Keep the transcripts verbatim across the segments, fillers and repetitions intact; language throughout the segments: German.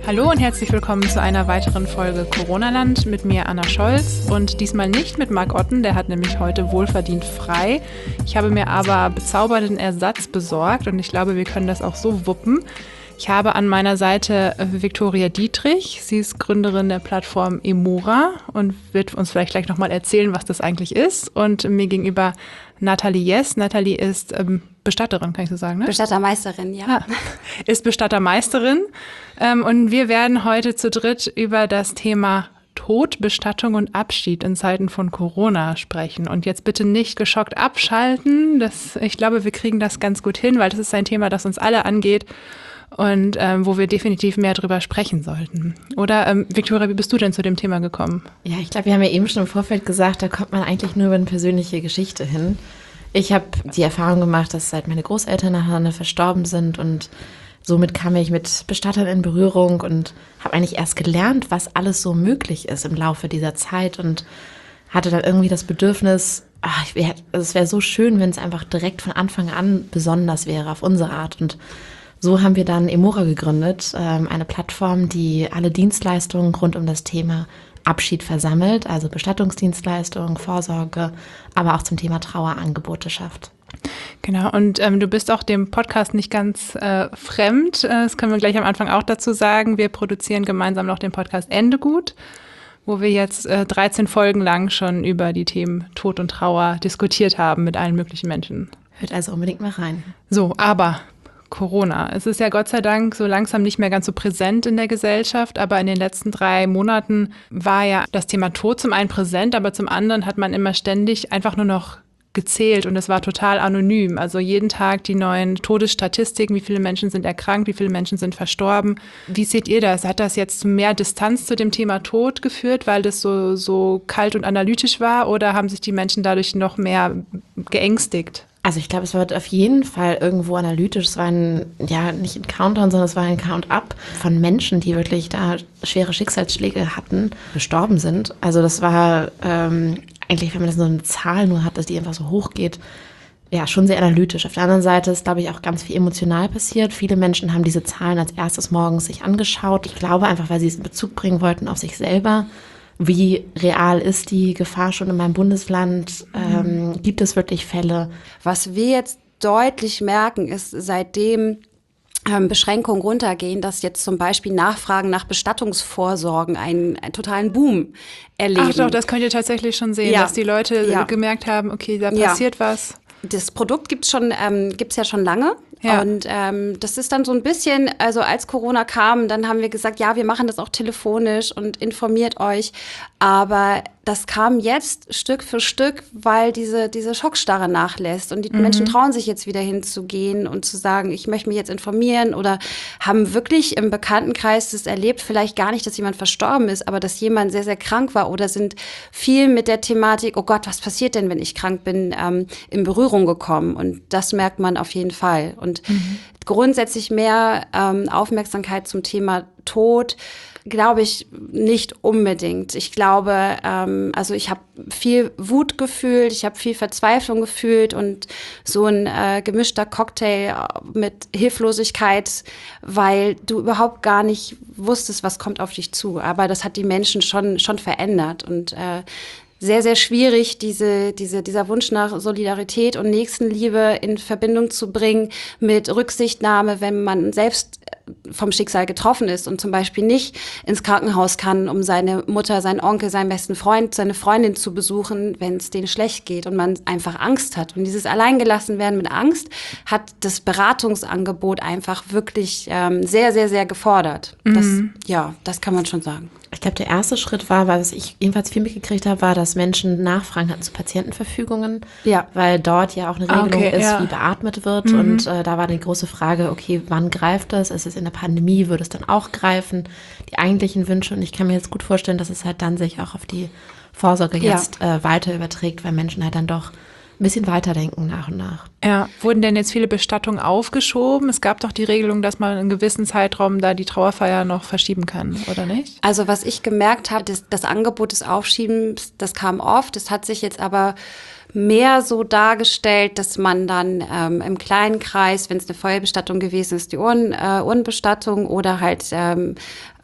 Hallo und herzlich willkommen zu einer weiteren Folge Corona-Land mit mir, Anna Scholz, und diesmal nicht mit Marc Otten, der hat nämlich heute wohlverdient frei. Ich habe mir aber bezaubernden Ersatz besorgt und ich glaube, wir können das auch so wuppen. Ich habe an meiner Seite Viktoria Dietrich. Sie ist Gründerin der Plattform Emora und wird uns vielleicht gleich nochmal erzählen, was das eigentlich ist. Und mir gegenüber Nathalie Jess. Nathalie ist ähm, Bestatterin, kann ich so sagen, ne? Bestattermeisterin, ja. ja. Ist Bestattermeisterin. Ähm, und wir werden heute zu dritt über das Thema Tod, Bestattung und Abschied in Zeiten von Corona sprechen. Und jetzt bitte nicht geschockt abschalten. Das, ich glaube, wir kriegen das ganz gut hin, weil das ist ein Thema, das uns alle angeht. Und ähm, wo wir definitiv mehr drüber sprechen sollten. Oder, ähm, Viktoria, wie bist du denn zu dem Thema gekommen? Ja, ich glaube, wir haben ja eben schon im Vorfeld gesagt, da kommt man eigentlich nur über eine persönliche Geschichte hin. Ich habe die Erfahrung gemacht, dass seit meine Großeltern nacheinander verstorben sind und somit kam ich mit Bestattern in Berührung und habe eigentlich erst gelernt, was alles so möglich ist im Laufe dieser Zeit und hatte dann irgendwie das Bedürfnis, ach, ich wär, also es wäre so schön, wenn es einfach direkt von Anfang an besonders wäre auf unsere Art. Und so haben wir dann Emora gegründet, eine Plattform, die alle Dienstleistungen rund um das Thema Abschied versammelt, also Bestattungsdienstleistungen, Vorsorge, aber auch zum Thema Trauerangebote schafft. Genau, und ähm, du bist auch dem Podcast nicht ganz äh, fremd, das können wir gleich am Anfang auch dazu sagen. Wir produzieren gemeinsam noch den Podcast Ende gut, wo wir jetzt äh, dreizehn Folgen lang schon über die Themen Tod und Trauer diskutiert haben mit allen möglichen Menschen. Hört also unbedingt mal rein. So, aber Corona. Es ist ja Gott sei Dank so langsam nicht mehr ganz so präsent in der Gesellschaft, aber in den letzten drei Monaten war ja das Thema Tod zum einen präsent, aber zum anderen hat man immer ständig einfach nur noch gezählt und es war total anonym. Also jeden Tag die neuen Todesstatistiken, wie viele Menschen sind erkrankt, wie viele Menschen sind verstorben. Wie seht ihr das? Hat das jetzt zu mehr Distanz zu dem Thema Tod geführt, weil das so, so kalt und analytisch war, oder haben sich die Menschen dadurch noch mehr geängstigt? Also ich glaube, es war auf jeden Fall irgendwo analytisch. Es war ein, ja, nicht ein Countdown, sondern es war ein Count-up von Menschen, die wirklich da schwere Schicksalsschläge hatten, gestorben sind. Also das war ähm, eigentlich, wenn man das so eine Zahl nur hat, dass die einfach so hoch geht, ja, schon sehr analytisch. Auf der anderen Seite ist, glaube ich, auch ganz viel emotional passiert. Viele Menschen haben diese Zahlen als erstes morgens sich angeschaut. Ich glaube einfach, weil sie es in Bezug bringen wollten auf sich selber. Wie real ist die Gefahr schon in meinem Bundesland? Ähm, mhm. Gibt es wirklich Fälle? Was wir jetzt deutlich merken, ist, seitdem ähm, Beschränkungen runtergehen, dass jetzt zum Beispiel Nachfragen nach Bestattungsvorsorgen einen, einen totalen Boom erleben. Ach doch, das könnt ihr tatsächlich schon sehen, ja. Dass die Leute ja. gemerkt haben, okay, da passiert ja. was. Das Produkt gibt's schon, ähm, gibt's ja schon lange. Ja. Und ähm, das ist dann so ein bisschen, also als Corona kam, dann haben wir gesagt, ja, wir machen das auch telefonisch und informiert euch. Aber das kam jetzt Stück für Stück, weil diese diese Schockstarre nachlässt. Und die mhm. Menschen trauen sich jetzt wieder hinzugehen und zu sagen, ich möchte mich jetzt informieren, oder haben wirklich im Bekanntenkreis das erlebt, vielleicht gar nicht, dass jemand verstorben ist, aber dass jemand sehr, sehr krank war, oder sind viel mit der Thematik, oh Gott, was passiert denn, wenn ich krank bin, ähm, in Berührung gekommen. Und das merkt man auf jeden Fall. Und mhm. grundsätzlich mehr ähm, Aufmerksamkeit zum Thema Tod, glaube ich nicht unbedingt. Ich glaube, ähm, also ich habe viel Wut gefühlt, ich habe viel Verzweiflung gefühlt und so ein äh, gemischter Cocktail mit Hilflosigkeit, weil du überhaupt gar nicht wusstest, was kommt auf dich zu. Aber das hat die Menschen schon schon verändert und äh, sehr, sehr schwierig, diese, diese, dieser Wunsch nach Solidarität und Nächstenliebe in Verbindung zu bringen mit Rücksichtnahme, wenn man selbst vom Schicksal getroffen ist und zum Beispiel nicht ins Krankenhaus kann, um seine Mutter, seinen Onkel, seinen besten Freund, seine Freundin zu besuchen, wenn es denen schlecht geht und man einfach Angst hat. Und dieses Alleingelassen-werden mit Angst hat das Beratungsangebot einfach wirklich ähm, sehr, sehr, sehr gefordert. Mhm. Das, ja, das kann man schon sagen. Ich glaube, der erste Schritt war, was ich jedenfalls viel mitgekriegt habe, war, dass Menschen Nachfragen hatten zu Patientenverfügungen, ja. weil dort ja auch eine Regelung okay, ist, ja. wie beatmet wird. Mhm. Und äh, da war die große Frage, okay, wann greift das? Ist es in der Pandemie, würde es dann auch greifen? Die eigentlichen Wünsche. Und ich kann mir jetzt gut vorstellen, dass es halt dann sich auch auf die Vorsorge jetzt ja. äh, weiter überträgt, weil Menschen halt dann doch ein bisschen weiterdenken nach und nach. Ja, wurden denn jetzt viele Bestattungen aufgeschoben? Es gab doch die Regelung, dass man in einem gewissen Zeitraum da die Trauerfeier noch verschieben kann, oder nicht? Also was ich gemerkt habe, das, das Angebot des Aufschiebens, das kam oft. Das hat sich jetzt aber mehr so dargestellt, dass man dann ähm, im kleinen Kreis, wenn es eine Feuerbestattung gewesen ist, die Urnen, äh, Urnenbestattung oder halt ähm,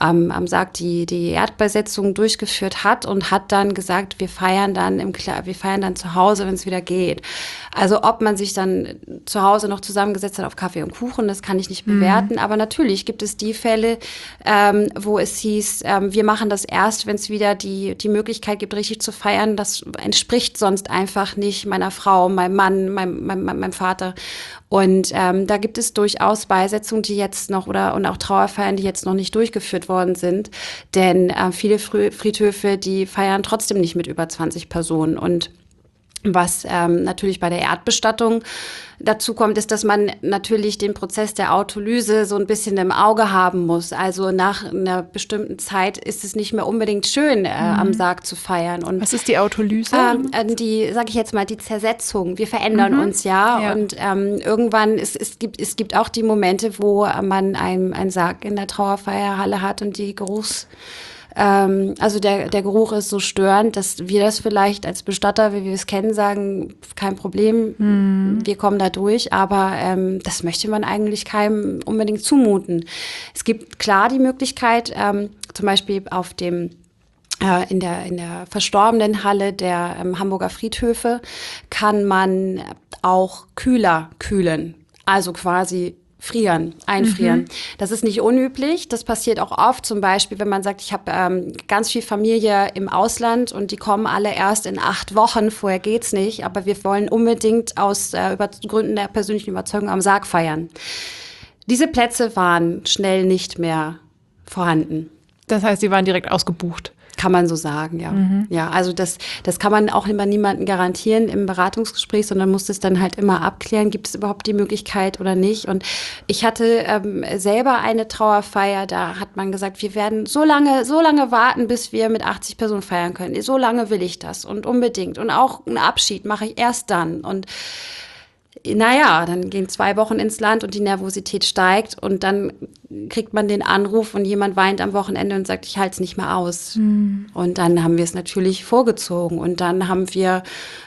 am, am Sarg die, die Erdbesetzung durchgeführt hat und hat dann gesagt, wir feiern dann im Kla- wir feiern dann zu Hause, wenn es wieder geht. Also ob man sich dann zu Hause noch zusammengesetzt hat auf Kaffee und Kuchen, das kann ich nicht bewerten. Mhm. Aber natürlich gibt es die Fälle, ähm, wo es hieß, ähm, wir machen das erst, wenn es wieder die, die Möglichkeit gibt, richtig zu feiern. Das entspricht sonst einfach nicht meiner Frau, meinem Mann, meinem, meinem, meinem Vater. Und ähm, da gibt es durchaus Beisetzungen, die jetzt noch oder und auch Trauerfeiern, die jetzt noch nicht durchgeführt worden sind. Denn äh, viele Friedhöfe, die feiern trotzdem nicht mit über zwanzig Personen. Und was ähm, natürlich bei der Erdbestattung dazu kommt, ist, dass man natürlich den Prozess der Autolyse so ein bisschen im Auge haben muss. Also nach einer bestimmten Zeit ist es nicht mehr unbedingt schön, äh, mhm. am Sarg zu feiern. Und, was ist die Autolyse? Ähm, die, sage ich jetzt mal, die Zersetzung. Wir verändern mhm. uns ja, ja. Und ähm, irgendwann, es, es, gibt, es gibt auch die Momente, wo man einen, einen Sarg in der Trauerfeierhalle hat und die Geruchs... Ähm, also der, der Geruch ist so störend, dass wir das vielleicht als Bestatter, wie wir es kennen, sagen, kein Problem, mhm. wir kommen da durch, aber ähm, das möchte man eigentlich keinem unbedingt zumuten. Es gibt klar die Möglichkeit, ähm, zum Beispiel auf dem äh, in der in der verstorbenen Halle der ähm, Hamburger Friedhöfe kann man auch kühler kühlen, also quasi frieren, einfrieren. Mhm. Das ist nicht unüblich. Das passiert auch oft, zum Beispiel, wenn man sagt, ich habe ähm, ganz viel Familie im Ausland und die kommen alle erst in acht Wochen, vorher geht's nicht, aber wir wollen unbedingt aus äh, über Gründen der persönlichen Überzeugung am Sarg feiern. Diese Plätze waren schnell nicht mehr vorhanden. Das heißt, sie waren direkt ausgebucht? Kann man so sagen, ja. Mhm. Ja, also das, das kann man auch immer niemandem garantieren im Beratungsgespräch, sondern muss es dann halt immer abklären, gibt es überhaupt die Möglichkeit oder nicht. Und ich hatte ähm, selber eine Trauerfeier, da hat man gesagt, wir werden so lange, so lange warten, bis wir mit achtzig Personen feiern können. So lange will ich das und unbedingt. Und auch einen Abschied mache ich erst dann. Und naja, dann gehen zwei Wochen ins Land und die Nervosität steigt und dann kriegt man den Anruf und jemand weint am Wochenende und sagt, ich halte es nicht mehr aus. Mhm. Und dann haben wir es natürlich vorgezogen und dann haben wir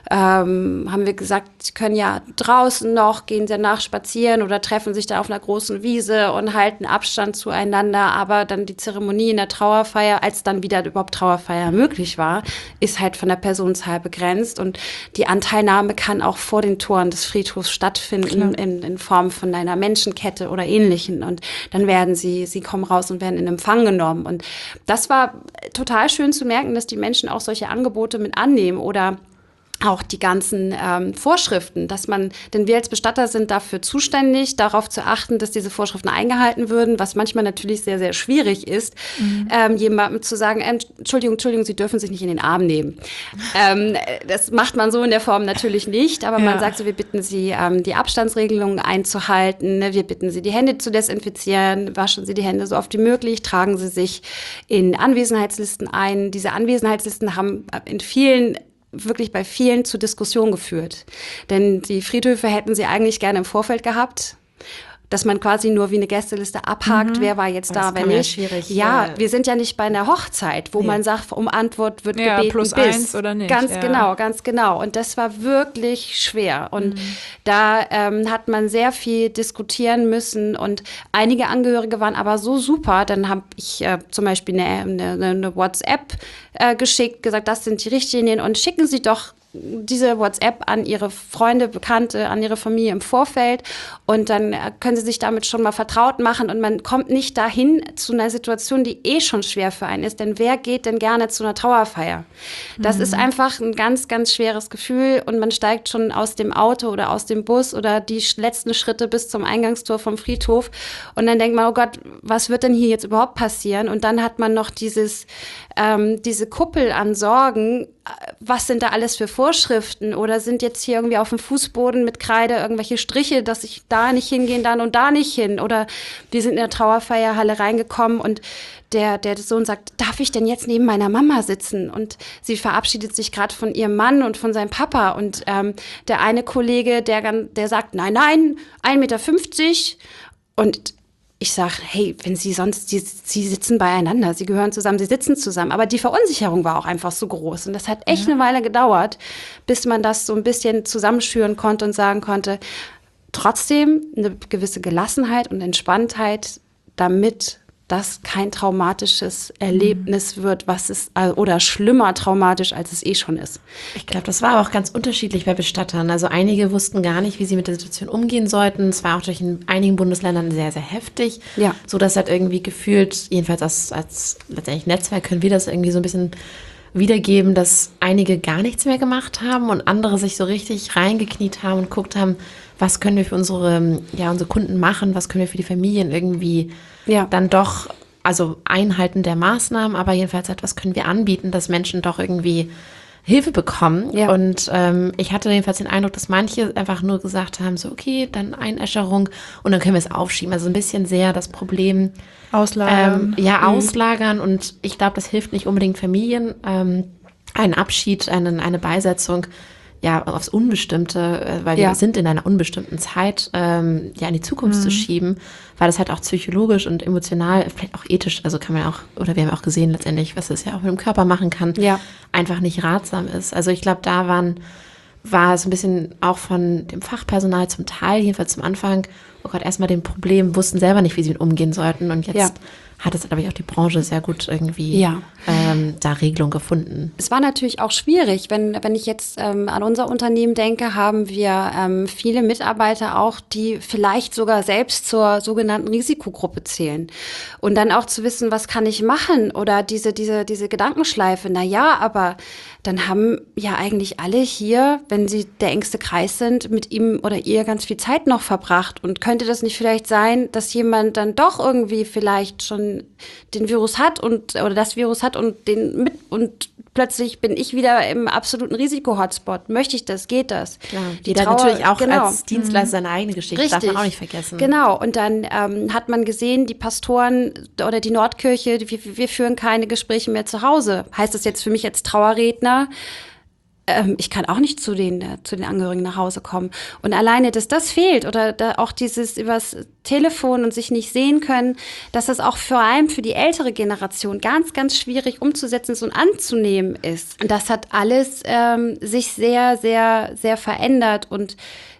ähm, haben wir gesagt, sie können ja draußen noch, gehen danach spazieren oder treffen sich da auf einer großen Wiese und halten Abstand zueinander, aber dann die Zeremonie in der Trauerfeier, als dann wieder überhaupt Trauerfeier möglich war, ist halt von der Personenzahl begrenzt und die Anteilnahme kann auch vor den Toren des Friedhofs stattfinden in, in Form von einer Menschenkette oder Ähnlichem und dann werden sie, sie kommen raus und werden in Empfang genommen und das war total schön zu merken, dass die Menschen auch solche Angebote mit annehmen oder auch die ganzen ähm, Vorschriften, dass man, denn wir als Bestatter sind dafür zuständig, darauf zu achten, dass diese Vorschriften eingehalten würden, was manchmal natürlich sehr, sehr schwierig ist, mhm. ähm, jemandem zu sagen, Entschuldigung, Entschuldigung, Sie dürfen sich nicht in den Arm nehmen. ähm, das macht man so in der Form natürlich nicht, aber ja. man sagt so, wir bitten Sie, ähm, die Abstandsregelungen einzuhalten, ne? Wir bitten Sie, die Hände zu desinfizieren, waschen Sie die Hände so oft wie möglich, tragen Sie sich in Anwesenheitslisten ein. Diese Anwesenheitslisten haben in vielen wirklich bei vielen zu Diskussion geführt. Denn die Friedhöfe hätten sie eigentlich gerne im Vorfeld gehabt, dass man quasi nur wie eine Gästeliste abhakt, mhm. wer war jetzt da, wenn nicht. Ja, schwierig, ja, wir sind ja nicht bei einer Hochzeit, wo nee. man sagt, um Antwort wird ja, gebeten plus bis. Eins oder nicht. Ganz ja. genau, ganz genau. Und das war wirklich schwer. Und mhm. da ähm, hat man sehr viel diskutieren müssen und einige Angehörige waren aber so super, dann habe ich äh, zum Beispiel eine, eine, eine WhatsApp äh, geschickt, gesagt, das sind die Richtlinien und schicken Sie doch diese WhatsApp an Ihre Freunde, Bekannte, an Ihre Familie im Vorfeld und dann können Sie sich damit schon mal vertraut machen und man kommt nicht dahin zu einer Situation, die eh schon schwer für einen ist, denn wer geht denn gerne zu einer Trauerfeier? Das mhm. ist einfach ein ganz, ganz schweres Gefühl und man steigt schon aus dem Auto oder aus dem Bus oder die letzten Schritte bis zum Eingangstor vom Friedhof und dann denkt man, oh Gott, was wird denn hier jetzt überhaupt passieren? Und dann hat man noch dieses, ähm, diese Kuppel an Sorgen, was sind da alles für Vorschriften oder sind jetzt hier irgendwie auf dem Fußboden mit Kreide irgendwelche Striche, dass ich da nicht hingehen dann und da nicht hin oder wir sind in der Trauerfeierhalle reingekommen und der, der Sohn sagt, darf ich denn jetzt neben meiner Mama sitzen? Und sie verabschiedet sich gerade von ihrem Mann und von seinem Papa und ähm, der eine Kollege, der, der sagt, nein, nein, ein Meter fünfzig und ich sage, hey, wenn Sie sonst, Sie, Sie sitzen beieinander, Sie gehören zusammen, Sie sitzen zusammen. Aber die Verunsicherung war auch einfach so groß. Und das hat echt ja. eine Weile gedauert, bis man das so ein bisschen zusammenschüren konnte und sagen konnte, trotzdem eine gewisse Gelassenheit und Entspanntheit, damit das kein traumatisches Erlebnis wird, was es oder schlimmer traumatisch, als es eh schon ist. Ich glaube, das war aber auch ganz unterschiedlich bei Bestattern. Also einige wussten gar nicht, wie sie mit der Situation umgehen sollten. Es war auch durch in einigen Bundesländern sehr, sehr heftig. Ja. So dass halt irgendwie gefühlt, jedenfalls als, als letztendlich Netzwerk können wir das irgendwie so ein bisschen wiedergeben, dass einige gar nichts mehr gemacht haben und andere sich so richtig reingekniet haben und geguckt haben, was können wir für unsere, ja, unsere Kunden machen, was können wir für die Familien irgendwie ja. dann doch, also Einhalten der Maßnahmen, aber jedenfalls etwas können wir anbieten, dass Menschen doch irgendwie Hilfe bekommen. Ja. Und ähm, ich hatte jedenfalls den Eindruck, dass manche einfach nur gesagt haben, so okay, dann Einäscherung und dann können wir es aufschieben. Also ein bisschen sehr das Problem auslagern. Ähm, ja, mhm. auslagern und ich glaube, das hilft nicht unbedingt Familien. Ähm, einen Abschied, einen, eine Beisetzung ja aufs Unbestimmte, weil ja. wir sind in einer unbestimmten Zeit, ähm, ja in die Zukunft mhm. zu schieben, weil das halt auch psychologisch und emotional, vielleicht auch ethisch, also kann man auch, oder wir haben auch gesehen letztendlich, was das ja auch mit dem Körper machen kann, ja. einfach nicht ratsam ist. Also ich glaube, da waren, war es ein bisschen auch von dem Fachpersonal zum Teil, jedenfalls zum Anfang, oh Gott, erstmal dem Problem, wussten selber nicht, wie sie mit umgehen sollten und jetzt ja. hat es, glaube ich, auch die Branche sehr gut irgendwie ja. ähm, da Regelung gefunden. Es war natürlich auch schwierig, wenn, wenn ich jetzt ähm, an unser Unternehmen denke, haben wir ähm, viele Mitarbeiter auch, die vielleicht sogar selbst zur sogenannten Risikogruppe zählen. Und dann auch zu wissen, was kann ich machen? Oder diese, diese, diese Gedankenschleife, na ja, aber dann haben ja eigentlich alle hier, wenn sie der engste Kreis sind, mit ihm oder ihr ganz viel Zeit noch verbracht. Und könnte das nicht vielleicht sein, dass jemand dann doch irgendwie vielleicht schon den Virus hat und oder das Virus hat und den mit und plötzlich bin ich wieder im absoluten Risiko-Hotspot. Möchte ich das? Geht das? Klar, die dann natürlich auch genau. als Dienstleister seine eigene Geschichte, Richtig. darf man auch nicht vergessen. Genau, und dann ähm, hat man gesehen, die Pastoren oder die Nordkirche, wir, wir führen keine Gespräche mehr zu Hause. Heißt das jetzt für mich als Trauerredner, ähm, ich kann auch nicht zu den, äh, zu den Angehörigen nach Hause kommen. Und alleine, dass das fehlt oder da auch dieses übers Telefon und sich nicht sehen können, dass das auch vor allem für die ältere Generation ganz, ganz schwierig umzusetzen ist und anzunehmen ist. Und das hat alles ähm, sich sehr, sehr, sehr verändert und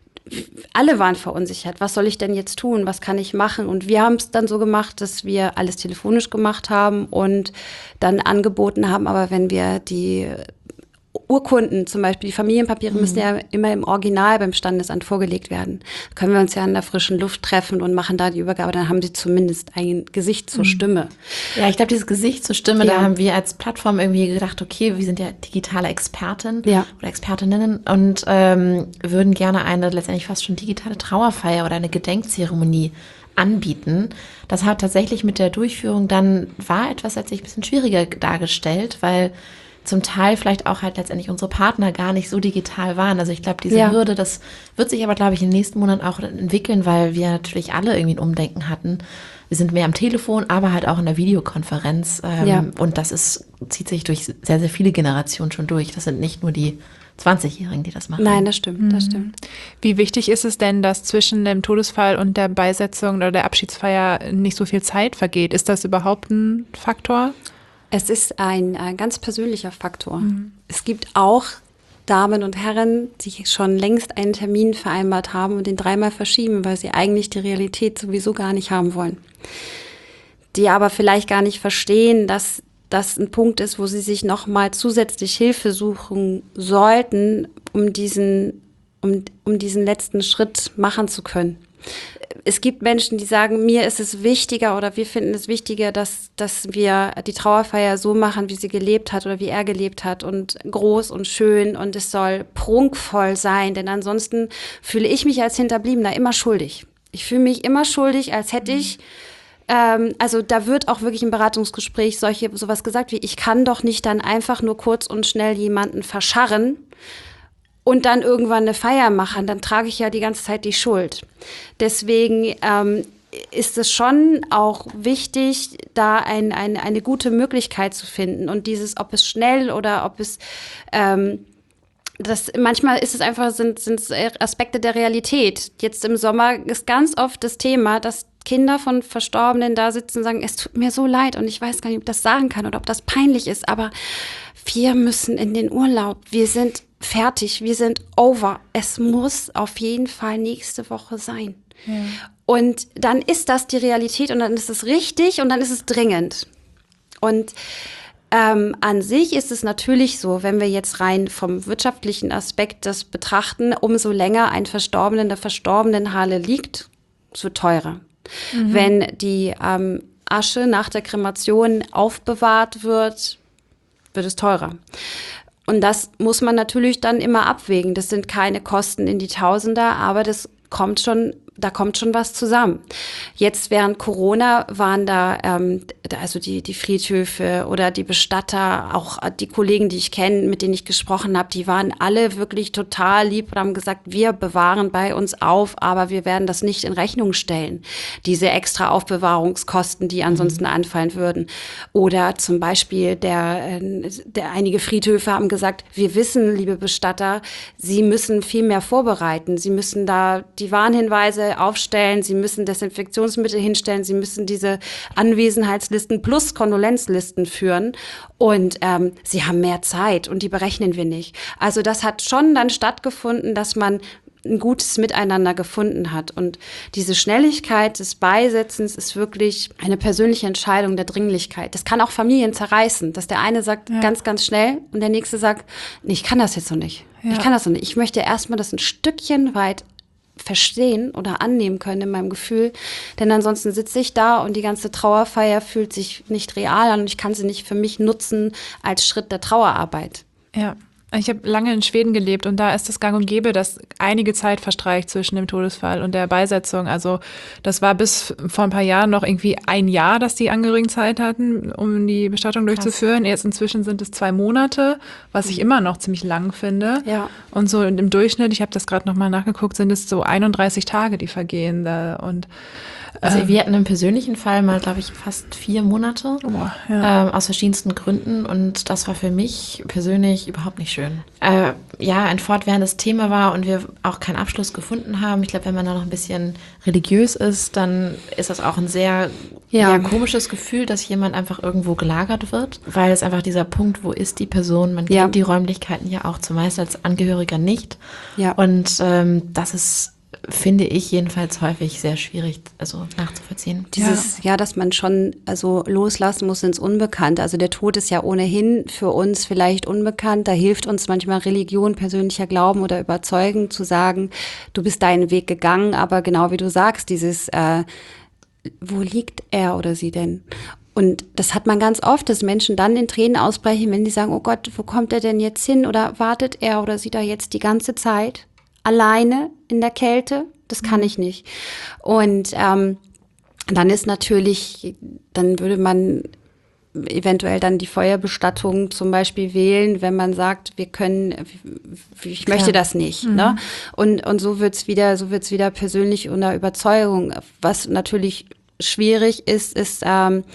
alle waren verunsichert. Was soll ich denn jetzt tun? Was kann ich machen? Und wir haben es dann so gemacht, dass wir alles telefonisch gemacht haben und dann angeboten haben, aber wenn wir die Urkunden, zum Beispiel die Familienpapiere, mhm. müssen ja immer im Original beim Standesamt vorgelegt werden. Da können wir uns ja in der frischen Luft treffen und machen da die Übergabe, dann haben sie zumindest ein Gesicht zur mhm. Stimme. Ja, ich glaube, dieses Gesicht zur Stimme, ja. da haben wir als Plattform irgendwie gedacht, okay, wir sind ja digitale Experten ja. oder Expertinnen und ähm, würden gerne eine letztendlich fast schon digitale Trauerfeier oder eine Gedenkzeremonie anbieten. Das hat tatsächlich mit der Durchführung dann, war etwas letztlich ein bisschen schwieriger dargestellt, weil zum Teil vielleicht auch halt letztendlich unsere Partner gar nicht so digital waren. Also ich glaube, diese ja. Hürde, das wird sich aber, glaube ich, in den nächsten Monaten auch entwickeln, weil wir natürlich alle irgendwie ein Umdenken hatten. Wir sind mehr am Telefon, aber halt auch in der Videokonferenz. Ähm, ja. Und das ist, zieht sich durch sehr, sehr viele Generationen schon durch. Das sind nicht nur die zwanzigjährigen, die das machen. Nein, das stimmt, das stimmt. Wie wichtig ist es denn, dass zwischen dem Todesfall und der Beisetzung oder der Abschiedsfeier nicht so viel Zeit vergeht? Ist das überhaupt ein Faktor? Es ist ein, ein ganz persönlicher Faktor. Mhm. Es gibt auch Damen und Herren, die schon längst einen Termin vereinbart haben und den dreimal verschieben, weil sie eigentlich die Realität sowieso gar nicht haben wollen. Die aber vielleicht gar nicht verstehen, dass das ein Punkt ist, wo sie sich nochmal zusätzlich Hilfe suchen sollten, um diesen, um, um diesen letzten Schritt machen zu können. Es gibt Menschen, die sagen, mir ist es wichtiger oder wir finden es wichtiger, dass, dass wir die Trauerfeier so machen, wie sie gelebt hat oder wie er gelebt hat und groß und schön und es soll prunkvoll sein, denn ansonsten fühle ich mich als Hinterbliebener immer schuldig. Ich fühle mich immer schuldig, als hätte ich, ähm, also da wird auch wirklich im Beratungsgespräch solche sowas gesagt wie, ich kann doch nicht dann einfach nur kurz und schnell jemanden verscharren und dann irgendwann eine Feier machen, dann trage ich ja die ganze Zeit die Schuld. Deswegen ähm, ist es schon auch wichtig, da ein, ein, eine gute Möglichkeit zu finden. Und dieses, ob es schnell oder ob es, ähm, das, manchmal ist es einfach, sind, sind Aspekte der Realität. Jetzt im Sommer ist ganz oft das Thema, dass Kinder von Verstorbenen da sitzen und sagen, es tut mir so leid und ich weiß gar nicht, ob ich das sagen kann oder ob das peinlich ist, aber wir müssen in den Urlaub. Wir sind fertig, wir sind over. Es muss auf jeden Fall nächste Woche sein. Ja. Und dann ist das die Realität und dann ist es richtig und dann ist es dringend. Und ähm, an sich ist es natürlich so, wenn wir jetzt rein vom wirtschaftlichen Aspekt das betrachten, umso länger ein Verstorbenen in der verstorbenen Halle liegt, es wird teurer. Mhm. Wenn die ähm, Asche nach der Kremation aufbewahrt wird, wird es teurer. Und das muss man natürlich dann immer abwägen. Das sind keine Kosten in die Tausender, aber das kommt schon, da kommt schon was zusammen. Jetzt während Corona waren da, ähm, also die, die Friedhöfe oder die Bestatter, auch die Kollegen, die ich kenne, mit denen ich gesprochen habe, die waren alle wirklich total lieb und haben gesagt, wir bewahren bei uns auf, aber wir werden das nicht in Rechnung stellen. Diese extra Aufbewahrungskosten, die ansonsten mhm. anfallen würden. Oder zum Beispiel der, der einige Friedhöfe haben gesagt, wir wissen, liebe Bestatter, Sie müssen viel mehr vorbereiten. Sie müssen da die Warnhinweise aufstellen, Sie müssen Desinfektionsmittel hinstellen, Sie müssen diese Anwesenheitslisten plus Kondolenzlisten führen und ähm, Sie haben mehr Zeit und die berechnen wir nicht. Also das hat schon dann stattgefunden, dass man ein gutes Miteinander gefunden hat und diese Schnelligkeit des Beisetzens ist wirklich eine persönliche Entscheidung der Dringlichkeit. Das kann auch Familien zerreißen, dass der eine sagt ja. ganz, ganz schnell und der nächste sagt, nee, ich kann das jetzt noch nicht. Ja. Ich kann das noch nicht. Ich möchte erstmal das ein Stückchen weit verstehen oder annehmen können in meinem Gefühl, denn ansonsten sitze ich da und die ganze Trauerfeier fühlt sich nicht real an und ich kann sie nicht für mich nutzen als Schritt der Trauerarbeit. Ja. Ich habe lange in Schweden gelebt und da ist es gang und gäbe, dass einige Zeit verstreicht zwischen dem Todesfall und der Beisetzung. Also das war bis vor ein paar Jahren noch irgendwie ein Jahr, dass die Angehörigen Zeit hatten, um die Bestattung durchzuführen. Krass. Jetzt inzwischen sind es zwei Monate, was ich immer noch ziemlich lang finde. Ja. Und so im Durchschnitt, ich habe das gerade nochmal nachgeguckt, sind es so einunddreißig Tage, die vergehen. Da. Und Also wir hatten im persönlichen Fall mal, glaube ich, fast vier Monate oh, ja. ähm, aus verschiedensten Gründen und das war für mich persönlich überhaupt nicht schön. Äh, ja, ein fortwährendes Thema war und wir auch keinen Abschluss gefunden haben. Ich glaube, wenn man da noch ein bisschen religiös ist, dann ist das auch ein sehr ja. Ja, komisches Gefühl, dass jemand einfach irgendwo gelagert wird, weil es einfach dieser Punkt, wo ist die Person, man kennt ja. die Räumlichkeiten ja auch zumeist als Angehöriger nicht ja. und ähm, das ist finde ich jedenfalls häufig sehr schwierig, also nachzuvollziehen. Dieses, ja. ja, dass man schon also loslassen muss ins Unbekannte. Also der Tod ist ja ohnehin für uns vielleicht unbekannt. Da hilft uns manchmal Religion, persönlicher Glauben oder Überzeugen zu sagen, du bist deinen Weg gegangen, aber genau wie du sagst, dieses, äh, wo liegt er oder sie denn? Und das hat man ganz oft, dass Menschen dann in Tränen ausbrechen, wenn die sagen, oh Gott, wo kommt er denn jetzt hin? Oder wartet er oder sie da jetzt die ganze Zeit? Alleine in der Kälte, das kann ich nicht. Und ähm, dann ist natürlich, dann würde man eventuell dann die Feuerbestattung zum Beispiel wählen, wenn man sagt, wir können, ich möchte Klar. das nicht. Mhm. Ne? Und und so wird's wieder, so wird's wieder persönlich unter Überzeugung. Was natürlich schwierig ist, ist ähm,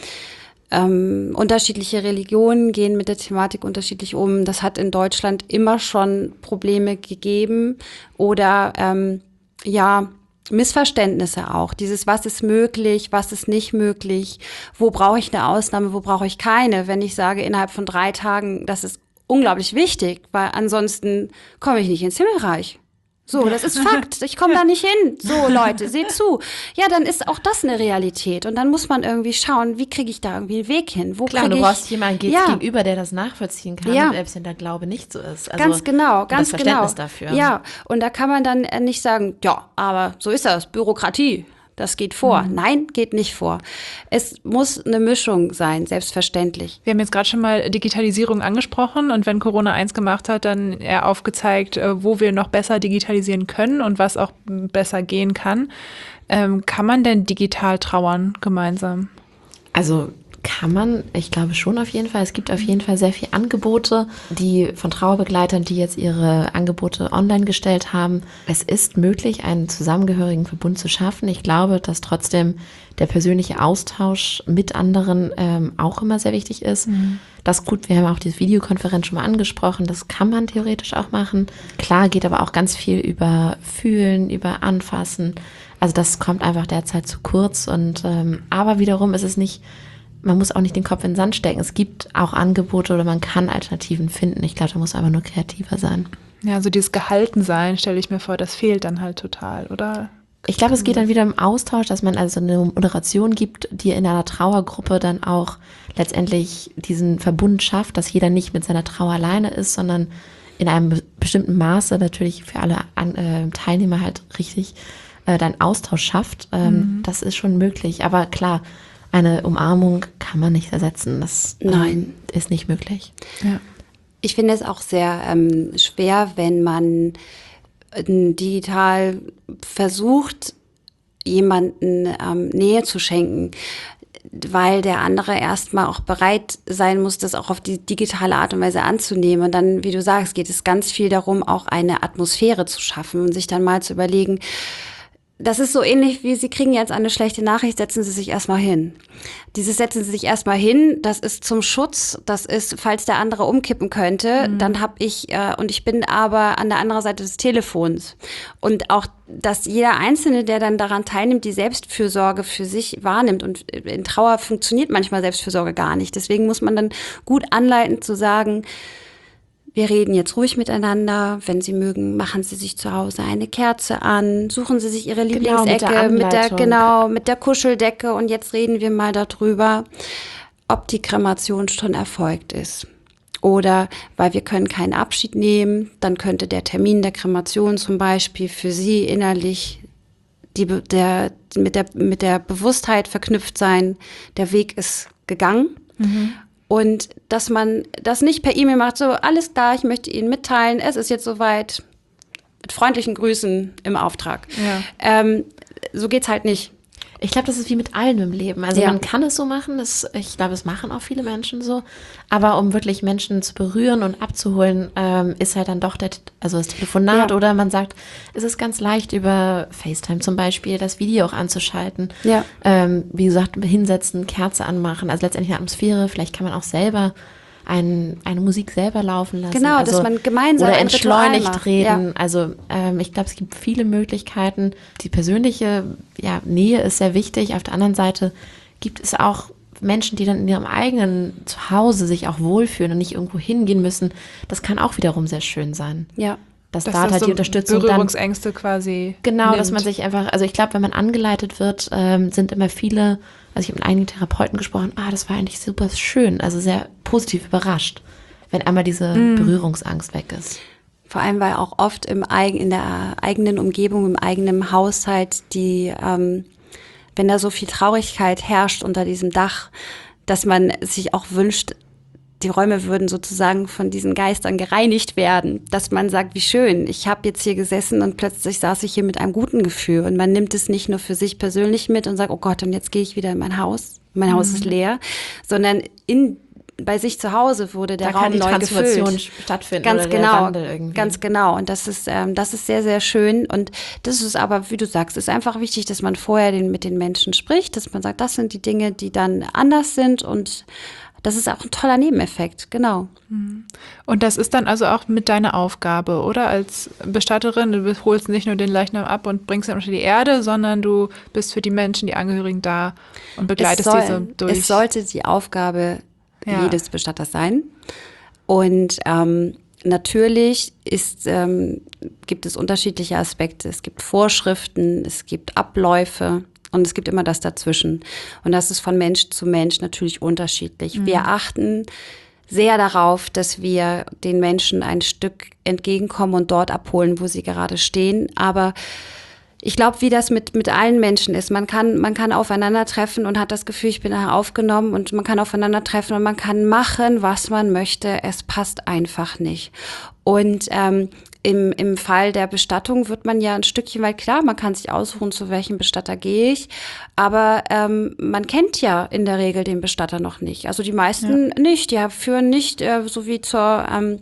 Ähm, unterschiedliche Religionen gehen mit der Thematik unterschiedlich um. Das hat in Deutschland immer schon Probleme gegeben oder ähm, ja Missverständnisse auch. Dieses, was ist möglich, was ist nicht möglich, wo brauche ich eine Ausnahme, wo brauche ich keine. Wenn ich sage, innerhalb von drei Tagen, das ist unglaublich wichtig, weil ansonsten komme ich nicht ins Himmelreich. So, das ist Fakt. Ich komme da nicht hin. So, Leute, seht zu. Ja, dann ist auch das eine Realität. Und dann muss man irgendwie schauen, wie kriege ich da irgendwie einen Weg hin? Wo Klar, du ich, brauchst jemanden ja. gegenüber, der das nachvollziehen kann, ja. selbst wenn der Glaube nicht so ist. Also ganz genau, ganz das Verständnis genau. dafür. Ja, und da kann man dann nicht sagen, ja, aber so ist das, Bürokratie. Das geht vor. Mhm. Nein, geht nicht vor. Es muss eine Mischung sein, selbstverständlich. Wir haben jetzt gerade schon mal Digitalisierung angesprochen und wenn Corona eins gemacht hat, dann eher aufgezeigt, wo wir noch besser digitalisieren können und was auch besser gehen kann. Ähm, kann man denn digital trauern gemeinsam? Also kann man, ich glaube schon auf jeden Fall. Es gibt auf jeden Fall sehr viele Angebote, die von Trauerbegleitern, die jetzt ihre Angebote online gestellt haben. Es ist möglich, einen zusammengehörigen Verbund zu schaffen. Ich glaube, dass trotzdem der persönliche Austausch mit anderen ähm, auch immer sehr wichtig ist. Mhm. Das ist gut, wir haben auch diese Videokonferenz schon mal angesprochen. Das kann man theoretisch auch machen. Klar, geht aber auch ganz viel über Fühlen, über Anfassen. Also das kommt einfach derzeit zu kurz. Und ähm, aber wiederum ist es nicht, man muss auch nicht den Kopf in den Sand stecken. Es gibt auch Angebote oder man kann Alternativen finden. Ich glaube, da muss man einfach nur kreativer sein. Ja, so dieses Gehaltensein, stelle ich mir vor, das fehlt dann halt total, oder? Ich glaube, es geht dann wieder im Austausch, dass man also eine Moderation gibt, die in einer Trauergruppe dann auch letztendlich diesen Verbund schafft, dass jeder nicht mit seiner Trauer alleine ist, sondern in einem be- bestimmten Maße natürlich für alle an, äh, Teilnehmer halt richtig äh, dann Austausch schafft. Ähm, mhm. Das ist schon möglich. Aber klar, eine Umarmung kann man nicht ersetzen. Das ähm, Nein. ist nicht möglich. Ja. Ich finde es auch sehr ähm, schwer, wenn man digital versucht, jemanden ähm, Nähe zu schenken, weil der andere erstmal auch bereit sein muss, das auch auf die digitale Art und Weise anzunehmen. Und dann, wie du sagst, geht es ganz viel darum, auch eine Atmosphäre zu schaffen und sich dann mal zu überlegen, das ist so ähnlich wie, Sie kriegen jetzt eine schlechte Nachricht, setzen Sie sich erstmal hin. Dieses setzen Sie sich erstmal hin, das ist zum Schutz, das ist, falls der andere umkippen könnte, mhm. dann habe ich, äh, und ich bin aber an der anderen Seite des Telefons. Und auch, dass jeder Einzelne, der dann daran teilnimmt, die Selbstfürsorge für sich wahrnimmt. Und in Trauer funktioniert manchmal Selbstfürsorge gar nicht. Deswegen muss man dann gut anleiten zu sagen, wir reden jetzt ruhig miteinander. Wenn Sie mögen, machen Sie sich zu Hause eine Kerze an, suchen Sie sich Ihre Lieblingsecke genau, mit, der mit der genau mit der Kuscheldecke und jetzt reden wir mal darüber, ob die Kremation schon erfolgt ist. Oder weil wir können keinen Abschied nehmen, dann könnte der Termin der Kremation zum Beispiel für Sie innerlich die, der, mit der mit der Bewusstheit verknüpft sein. Der Weg ist gegangen. Mhm. Und dass man das nicht per E-Mail macht, so alles klar, ich möchte Ihnen mitteilen, es ist jetzt soweit, mit freundlichen Grüßen im Auftrag. Ja. Ähm, so geht's halt nicht. Ich glaube, das ist wie mit allem im Leben. Also ja. man kann es so machen, das, ich glaube, es machen auch viele Menschen so. Aber um wirklich Menschen zu berühren und abzuholen, ähm, ist halt dann doch der, also das Telefonat ja. oder man sagt, es ist ganz leicht über FaceTime zum Beispiel das Video auch anzuschalten. Ja. Ähm, wie gesagt, hinsetzen, Kerze anmachen, also letztendlich eine Atmosphäre. Vielleicht kann man auch selber ein, eine Musik selber laufen lassen. Genau, also, dass man gemeinsam oder entschleunigt reden. Ja. Also ähm, ich glaube, es gibt viele Möglichkeiten. Die persönliche ja, Nähe ist sehr wichtig. Auf der anderen Seite gibt es auch Menschen, die dann in ihrem eigenen Zuhause sich auch wohlfühlen und nicht irgendwo hingehen müssen. Das kann auch wiederum sehr schön sein. Ja. Dass das da halt so die Unterstützung Berührungsängste dann, quasi genau, nimmt. Dass man sich einfach, also ich glaube, wenn man angeleitet wird, ähm, sind immer viele, also ich habe mit einigen Therapeuten gesprochen, ah, das war eigentlich super schön, also sehr positiv überrascht, wenn einmal diese mm. Berührungsangst weg ist. Vor allem, weil auch oft im eigen, in der eigenen Umgebung, im eigenen Haushalt, die, ähm, wenn da so viel Traurigkeit herrscht unter diesem Dach, dass man sich auch wünscht, die Räume würden sozusagen von diesen Geistern gereinigt werden, dass man sagt, wie schön, ich habe jetzt hier gesessen und plötzlich saß ich hier mit einem guten Gefühl und man nimmt es nicht nur für sich persönlich mit und sagt, oh Gott, und jetzt gehe ich wieder in mein Haus, mein mhm. Haus ist leer, sondern in bei sich zu Hause wurde der da Raum neu gefüllt. Da kann die Transformation stattfinden ganz oder genau, der Wandel irgendwie. Ganz genau und das ist ähm, das ist sehr, sehr schön und das ist aber, wie du sagst, ist einfach wichtig, dass man vorher den, mit den Menschen spricht, dass man sagt, das sind die Dinge, die dann anders sind und das ist auch ein toller Nebeneffekt, genau. Und das ist dann also auch mit deiner Aufgabe, oder? Als Bestatterin, du holst nicht nur den Leichnam ab und bringst ihn unter die Erde, sondern du bist für die Menschen, die Angehörigen da und begleitest soll, diese durch. Es sollte die Aufgabe ja. jedes Bestatters sein. Und ähm, natürlich ist, ähm, gibt es unterschiedliche Aspekte. Es gibt Vorschriften, es gibt Abläufe. Und es gibt immer das dazwischen. Und das ist von Mensch zu Mensch natürlich unterschiedlich. Mhm. Wir achten sehr darauf, dass wir den Menschen ein Stück entgegenkommen und dort abholen, wo sie gerade stehen. Aber ich glaube, wie das mit mit allen Menschen ist. Man kann man kann aufeinandertreffen und hat das Gefühl, ich bin nachher aufgenommen. Und man kann aufeinandertreffen und man kann machen, was man möchte. Es passt einfach nicht. Und ähm, Im, im Fall der Bestattung wird man ja ein Stückchen weit, klar, man kann sich aussuchen, zu welchem Bestatter gehe ich, aber ähm, man kennt ja in der Regel den Bestatter noch nicht. Also die meisten ja. nicht, die führen nicht äh, so wie zur ähm,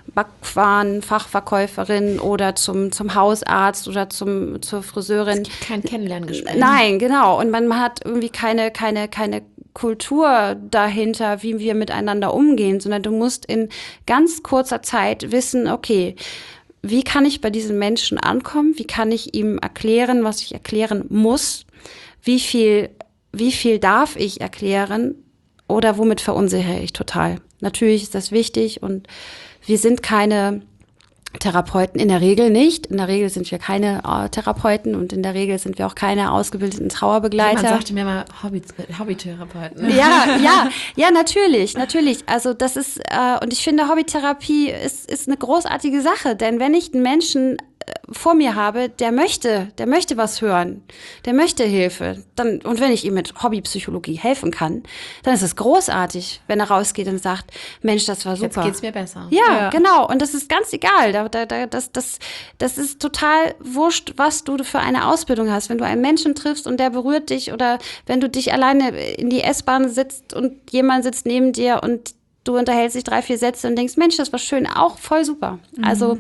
Backwaren-Fachverkäuferin oder zum, zum Hausarzt oder zum, zur Friseurin. Es gibt kein Kennenlerngespräch. Nein, genau. Und man hat irgendwie keine, keine, keine Kultur dahinter, wie wir miteinander umgehen, sondern du musst in ganz kurzer Zeit wissen, okay, wie kann ich bei diesen Menschen ankommen? Wie kann ich ihm erklären, was ich erklären muss? Wie viel, wie viel darf ich erklären? Oder womit verunsichere ich total? Natürlich ist das wichtig und wir sind keine, Therapeuten in der Regel nicht. In der Regel sind wir keine äh, Therapeuten und in der Regel sind wir auch keine ausgebildeten Trauerbegleiter. Man sagte mir mal Hobby, Hobbytherapeuten. Ja, ja, ja, natürlich, natürlich. Also das ist, äh, und ich finde, Hobbytherapie ist, ist eine großartige Sache, denn wenn ich einen Menschen vor mir habe, der möchte, der möchte was hören, der möchte Hilfe, dann, und wenn ich ihm mit Hobbypsychologie helfen kann, dann ist es großartig, wenn er rausgeht und sagt, Mensch, das war super. Jetzt geht's mir besser. Ja, ja, genau. Und das ist ganz egal. Da, da, da, das, das, das ist total wurscht, was du für eine Ausbildung hast. Wenn du einen Menschen triffst und der berührt dich oder wenn du dich alleine in die S-Bahn sitzt und jemand sitzt neben dir und du unterhältst dich drei, vier Sätze und denkst, Mensch, das war schön, auch voll super. Mhm. Also,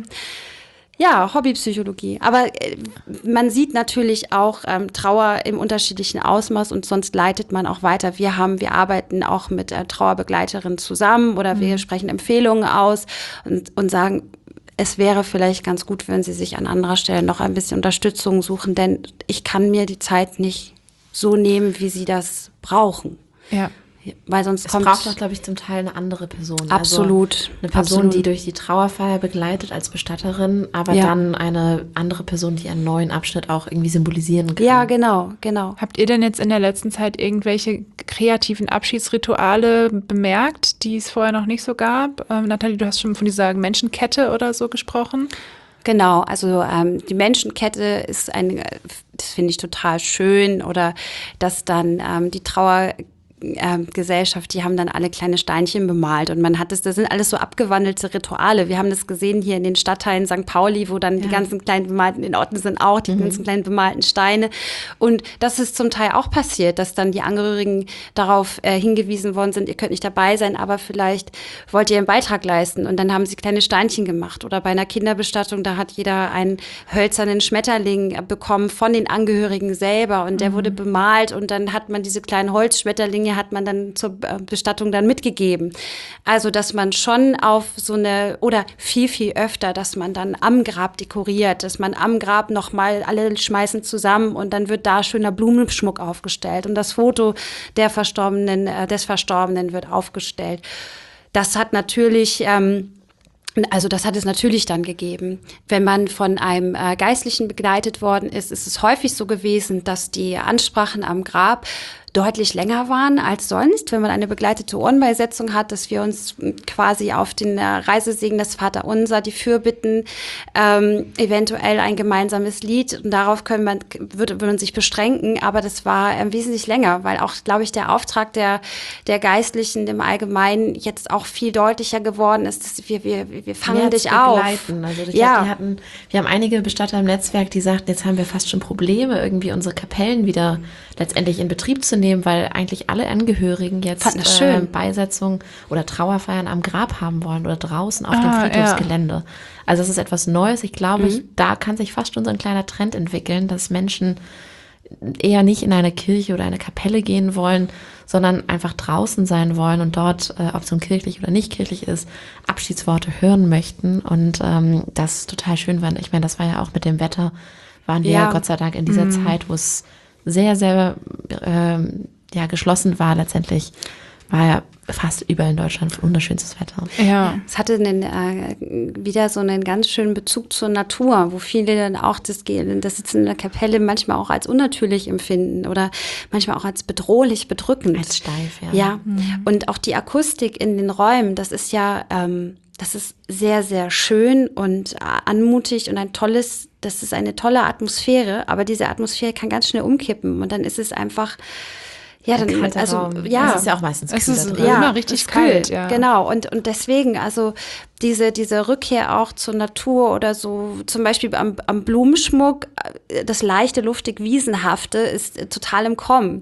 ja, Hobbypsychologie. Aber äh, man sieht natürlich auch ähm, Trauer im unterschiedlichen Ausmaß und sonst leitet man auch weiter. Wir haben, wir arbeiten auch mit äh, Trauerbegleiterinnen zusammen oder mhm. wir sprechen Empfehlungen aus und, und sagen, es wäre vielleicht ganz gut, wenn sie sich an anderer Stelle noch ein bisschen Unterstützung suchen, denn ich kann mir die Zeit nicht so nehmen, wie sie das brauchen. Ja. Weil sonst es kommt braucht doch, glaube ich, zum Teil eine andere Person. Absolut. Also eine Person, absolut. die durch die Trauerfeier begleitet als Bestatterin, aber ja. dann eine andere Person, die einen neuen Abschnitt auch irgendwie symbolisieren kann. Ja, genau, genau. Habt ihr denn jetzt in der letzten Zeit irgendwelche kreativen Abschiedsrituale bemerkt, die es vorher noch nicht so gab? Ähm, Nathalie, du hast schon von dieser Menschenkette oder so gesprochen. Genau, also ähm, die Menschenkette ist ein, das finde ich total schön, oder dass dann ähm, die Trauer Äh, Gesellschaft, die haben dann alle kleine Steinchen bemalt und man hat das, das sind alles so abgewandelte Rituale. Wir haben das gesehen hier in den Stadtteilen Sankt Pauli, wo dann ja. die ganzen kleinen bemalten, in Orten sind auch die mhm. ganzen kleinen bemalten Steine, und das ist zum Teil auch passiert, dass dann die Angehörigen darauf äh, hingewiesen worden sind, ihr könnt nicht dabei sein, aber vielleicht wollt ihr einen Beitrag leisten, und dann haben sie kleine Steinchen gemacht. Oder bei einer Kinderbestattung, da hat jeder einen hölzernen Schmetterling bekommen von den Angehörigen selber und der mhm. wurde bemalt, und dann hat man diese kleinen Holzschmetterlinge hat man dann zur Bestattung dann mitgegeben. Also, dass man schon auf so eine, oder viel, viel öfter, dass man dann am Grab dekoriert, dass man am Grab nochmal, alle schmeißen zusammen und dann wird da schöner Blumenschmuck aufgestellt und das Foto der Verstorbenen, äh, des Verstorbenen wird aufgestellt. Das hat natürlich, ähm, Also das hat es natürlich dann gegeben. Wenn man von einem äh, Geistlichen begleitet worden ist, ist es häufig so gewesen, dass die Ansprachen am Grab deutlich länger waren als sonst, wenn man eine begleitete Urnenbeisetzung hat, dass wir uns quasi auf den Reisesegen des Vaterunser, die Fürbitten, ähm, eventuell ein gemeinsames Lied, und darauf können man, würde, würde man sich beschränken, aber das war ähm, wesentlich länger, weil auch, glaube ich, der Auftrag der, der Geistlichen im Allgemeinen jetzt auch viel deutlicher geworden ist, dass wir, wir, wir fangen Mehr dich auf. Also ich ja. glaub, die hatten, wir haben einige Bestatter im Netzwerk, die sagten, jetzt haben wir fast schon Probleme, irgendwie unsere Kapellen wieder letztendlich in Betrieb zu nehmen, weil eigentlich alle Angehörigen jetzt äh, Beisetzung oder Trauerfeiern am Grab haben wollen oder draußen auf ah, dem Friedhofsgelände. Ja. Also es ist etwas Neues. Ich glaube, mhm. ich, da kann sich fast schon so ein kleiner Trend entwickeln, dass Menschen eher nicht in eine Kirche oder eine Kapelle gehen wollen, sondern einfach draußen sein wollen und dort, äh, ob es nun kirchlich oder nicht kirchlich ist, Abschiedsworte hören möchten. Und ähm, das ist total schön, weil ich meine, das war ja auch mit dem Wetter, waren wir ja, ja Gott sei Dank in dieser mhm. Zeit, wo es sehr, sehr ähm, ja, geschlossen war letztendlich, war ja fast überall in Deutschland wunderschönstes Wetter. Ja. Es hatte einen, äh, wieder so einen ganz schönen Bezug zur Natur, wo viele dann auch das, das Sitzen in der Kapelle manchmal auch als unnatürlich empfinden oder manchmal auch als bedrohlich, bedrückend. Als steif, ja. Ja, mhm. Und auch die Akustik in den Räumen, das ist ja, ähm, das ist sehr, sehr schön und anmutig und ein tolles, das ist eine tolle Atmosphäre, aber diese Atmosphäre kann ganz schnell umkippen und dann ist es einfach, ja, dann, also, Raum. ja. Es ist ja auch meistens kühl. Es ist drin. ja, immer richtig kalt, ja. Genau, und, und deswegen, also, diese, diese Rückkehr auch zur Natur oder so, zum Beispiel am, am Blumenschmuck, das leichte, luftig, wiesenhafte ist total im Kommen.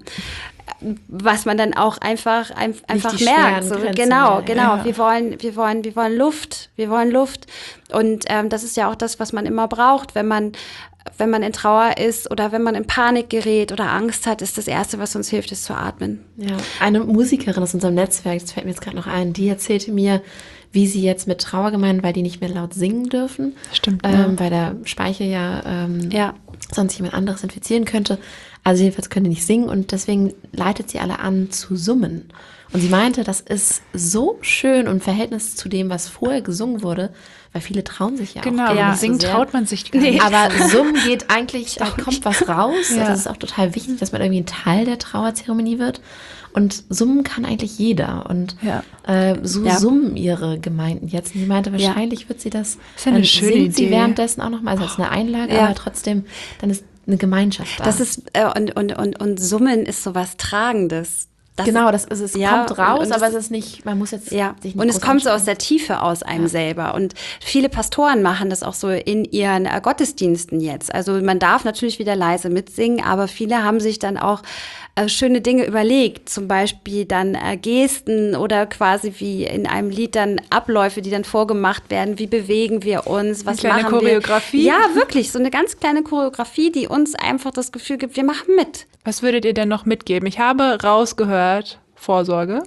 Was man dann auch einfach, ein, einfach merkt. So, genau, genau. Ja. Wir wollen, wir wollen, wir wollen Luft. Wir wollen Luft. Und ähm, das ist ja auch das, was man immer braucht, wenn man, wenn man in Trauer ist oder wenn man in Panik gerät oder Angst hat, ist das Erste, was uns hilft, ist zu atmen. Ja, eine Musikerin aus unserem Netzwerk, das fällt mir jetzt gerade noch ein, die erzählte mir, wie sie jetzt mit Trauergemeinden, weil die nicht mehr laut singen dürfen, Stimmt, ähm, ja. weil der Speichel ja, ähm, ja. sonst jemand anderes infizieren könnte, Also jedenfalls können die nicht singen und deswegen leitet sie alle an zu summen. Und sie meinte, das ist so schön und im Verhältnis zu dem, was vorher gesungen wurde, weil viele trauen sich ja genau, auch. Genau, ja, singen so traut man sich gar nicht. Nee. Aber Summen geht eigentlich, da kommt was raus. Ja. Das ist auch total wichtig, dass man irgendwie ein Teil der Trauerzeremonie wird. Und summen kann eigentlich jeder. Und ja. äh, so ja. summen ihre Gemeinden jetzt. Und sie meinte, wahrscheinlich ja. wird sie das, das ist eine dann schöne singt Idee. sie währenddessen auch nochmal, also als eine Einlage, ja. aber trotzdem, dann ist eine Gemeinschaft da. Das ist, äh, und, und, und, und Summen ist so was Tragendes. Das genau, das ist, es ja, kommt raus, und, und aber es es ist nicht, man muss jetzt ja. sich nicht und es kommt so aus anstrengen. der Tiefe aus einem Ja. selber. Und viele Pastoren machen das auch so in ihren äh, Gottesdiensten jetzt. Also man darf natürlich wieder leise mitsingen, aber viele haben sich dann auch äh, schöne Dinge überlegt. Zum Beispiel dann äh, Gesten oder quasi wie in einem Lied dann Abläufe, die dann vorgemacht werden. Wie bewegen wir uns? Was eine kleine machen Choreografie? wir? Ja, wirklich. So eine ganz kleine Choreografie, die uns einfach das Gefühl gibt, wir machen mit. Was würdet ihr denn noch mitgeben? Ich habe rausgehört, Vorsorge.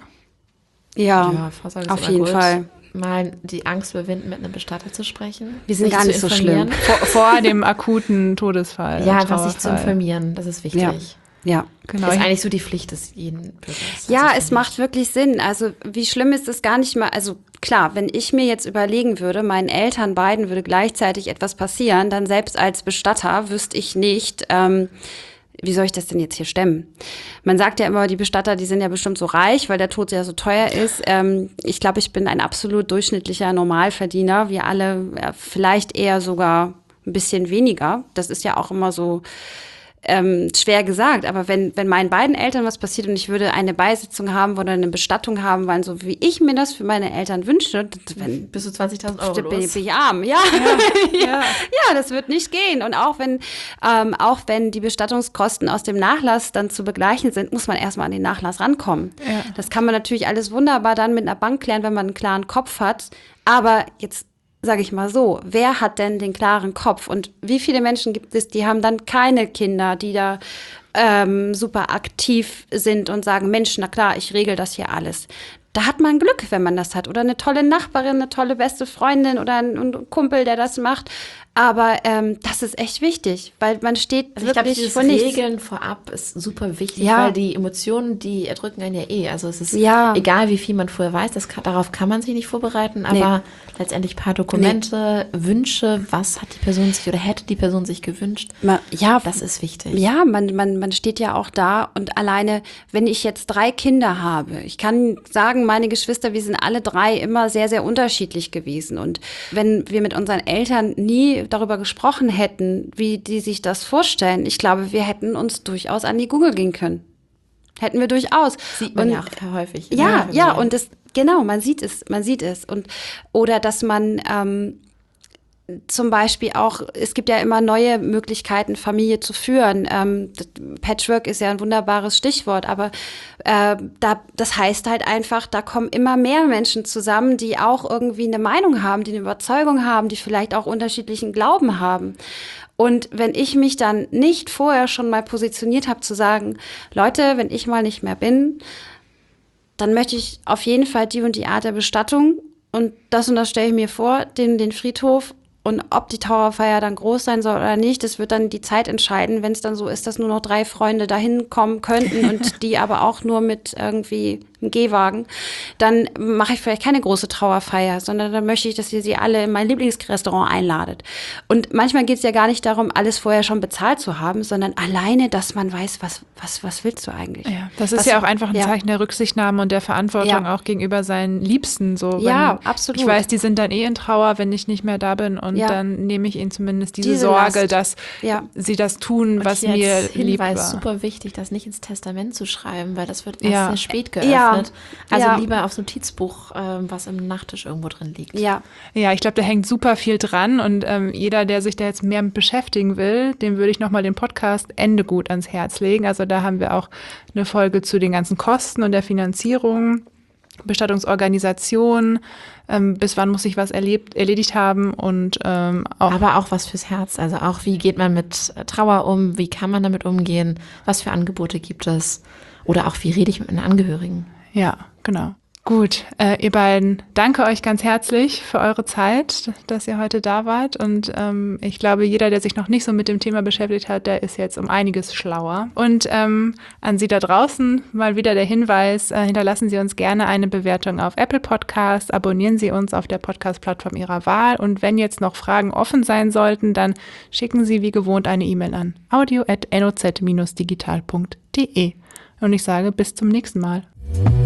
Ja, Ja, Vorsorge ist auf immer jeden gut. Fall. Mal die Angst überwinden, mit einem Bestatter zu sprechen. Wir sind sich gar zu nicht so informieren. Vor, vor dem akuten Todesfall. Ja, Trauerfall. einfach sich zu informieren, das ist wichtig. Ja. Ja. Genau. Das ist eigentlich so die Pflicht des jeden Bürgers. Ja, Also es finde macht wirklich Sinn. Also wie schlimm ist es gar nicht mal, also klar, wenn ich mir jetzt überlegen würde, meinen Eltern beiden würde gleichzeitig etwas passieren, dann selbst als Bestatter wüsste ich nicht, ähm, wie soll ich das denn jetzt hier stemmen? Man sagt ja immer, die Bestatter, die sind ja bestimmt so reich, weil der Tod ja so teuer ist. Ähm, ich glaube, ich bin ein absolut durchschnittlicher Normalverdiener. Wir alle ja, vielleicht eher sogar ein bisschen weniger. Das ist ja auch immer so ähm, schwer gesagt. Aber wenn, wenn meinen beiden Eltern was passiert und ich würde eine Beisetzung haben oder eine Bestattung haben wollen, so wie ich mir das für meine Eltern wünsche, wenn, bis zu zwanzigtausend Euro bin, los. bin ich arm, ja. Ja. ja. ja, das wird nicht gehen. Und auch wenn, ähm, auch wenn die Bestattungskosten aus dem Nachlass dann zu begleichen sind, muss man erstmal an den Nachlass rankommen. Ja. Das kann man natürlich alles wunderbar dann mit einer Bank klären, wenn man einen klaren Kopf hat. Aber jetzt sage ich mal so, wer hat denn den klaren Kopf? Und wie viele Menschen gibt es, die haben dann keine Kinder, die da ähm, super aktiv sind und sagen, Mensch, na klar, ich regel das hier alles. Da hat man Glück, wenn man das hat. Oder eine tolle Nachbarin, eine tolle beste Freundin oder ein, ein Kumpel, der das macht. Aber ähm, das ist echt wichtig, weil man steht Also ich glaube, wirklich dieses vor nichts. Regeln vorab ist super wichtig, Ja. weil die Emotionen, die erdrücken einen ja eh. Also es ist Ja. egal, wie viel man vorher weiß, das kann, darauf kann man sich nicht vorbereiten, aber letztendlich ein paar Dokumente, Wünsche, was hat die Person sich oder hätte die Person sich gewünscht, Ma- ja, das ist wichtig. Ja, man, man, man steht ja auch da und alleine, wenn ich jetzt drei Kinder habe, ich kann sagen, meine Geschwister, wir sind alle drei immer sehr, sehr unterschiedlich gewesen. Und wenn wir mit unseren Eltern nie darüber gesprochen hätten, wie die sich das vorstellen, ich glaube, wir hätten uns durchaus an die Google gehen können. Hätten wir durchaus. Sieht man und, ja auch häufig. Ja, ja, und das, genau, man sieht es, man sieht es. Und, oder dass man, ähm, zum Beispiel auch, es gibt ja immer neue Möglichkeiten, Familie zu führen. Ähm, Patchwork ist ja ein wunderbares Stichwort, aber äh, da, das heißt halt einfach, da kommen immer mehr Menschen zusammen, die auch irgendwie eine Meinung haben, die eine Überzeugung haben, die vielleicht auch unterschiedlichen Glauben haben. Und wenn ich mich dann nicht vorher schon mal positioniert habe, zu sagen, Leute, wenn ich mal nicht mehr bin, dann möchte ich auf jeden Fall die und die Art der Bestattung und das und das stelle ich mir vor, den, den Friedhof. Und ob die Trauerfeier dann groß sein soll oder nicht, das wird dann die Zeit entscheiden, wenn es dann so ist, dass nur noch drei Freunde dahin kommen könnten und die aber auch nur mit irgendwie einem Gehwagen, dann mache ich vielleicht keine große Trauerfeier, sondern dann möchte ich, dass ihr sie alle in mein Lieblingsrestaurant einladet. Und manchmal geht es ja gar nicht darum, alles vorher schon bezahlt zu haben, sondern alleine, dass man weiß, was, was, was willst du eigentlich? Ja, das ist was, ja auch einfach ein ja. Zeichen der Rücksichtnahme und der Verantwortung Ja. auch gegenüber seinen Liebsten. So, wenn Ja, absolut. Ich weiß, die sind dann eh in Trauer, wenn ich nicht mehr da bin und Ja. dann nehme ich ihnen zumindest diese, Diese Sorge, Last. dass Ja. sie das tun, Und was hier mir als lieb Hinweis, war. super wichtig, das nicht ins Testament zu schreiben, weil das wird erst Ja. sehr spät geöffnet. Ja. Also Ja. lieber aufs Notizbuch, ähm, was im Nachttisch irgendwo drin liegt. Ja. Ja, ich glaube, da hängt super viel dran und ähm, jeder, der sich da jetzt mehr mit beschäftigen will, dem würde ich nochmal den Podcast Ende gut ans Herz legen. Also da haben wir auch eine Folge zu den ganzen Kosten und der Finanzierung, Bestattungsorganisation, ähm, bis wann muss ich was erlebt, erledigt haben und ähm, auch Aber auch was fürs Herz. Also auch, wie geht man mit äh, Trauer um? Wie kann man damit umgehen? Was für Angebote gibt es? Oder auch, wie rede ich mit meinen Angehörigen? ja, genau. Gut, äh, ihr beiden, danke euch ganz herzlich für eure Zeit, dass ihr heute da wart. Und ähm, ich glaube, jeder, der sich noch nicht so mit dem Thema beschäftigt hat, der ist jetzt um einiges schlauer. Und ähm, an Sie da draußen mal wieder der Hinweis, äh, hinterlassen Sie uns gerne eine Bewertung auf Apple Podcasts, abonnieren Sie uns auf der Podcast-Plattform Ihrer Wahl. Und wenn jetzt noch Fragen offen sein sollten, dann schicken Sie wie gewohnt eine E-Mail an audio at noz dash digital punkt de. Und ich sage bis zum nächsten Mal.